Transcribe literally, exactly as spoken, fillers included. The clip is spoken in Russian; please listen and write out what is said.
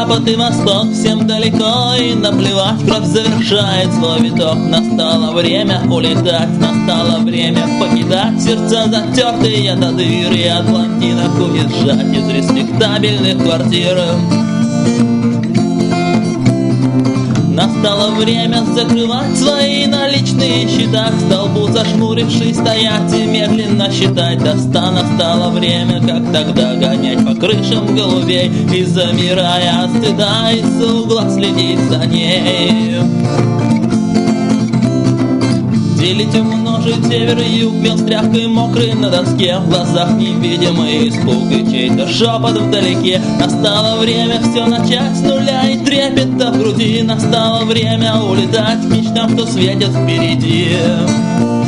запад и восток всем далеко, и наплевать, кровь завершает свой виток. Настало время улетать, настало время покидать сердца затертые до дыр, и от блондинок уезжать из респектабельных квартир. Настало время закрывать свои наличные счета, к столбу зажмурившись стоять и медленно считать до ста. Настало время, как тогда, гонять по крышам голубей и, замирая от стыда, из-за угла следить за ней. Делить, умножить север и юг, бел стряпкой мокрый на доске, в глазах невидимый испуг и чей-то шепот вдалеке. Настало время все начать с нуля и трепета в груди. Настало время улетать к мечтам, что светят впереди.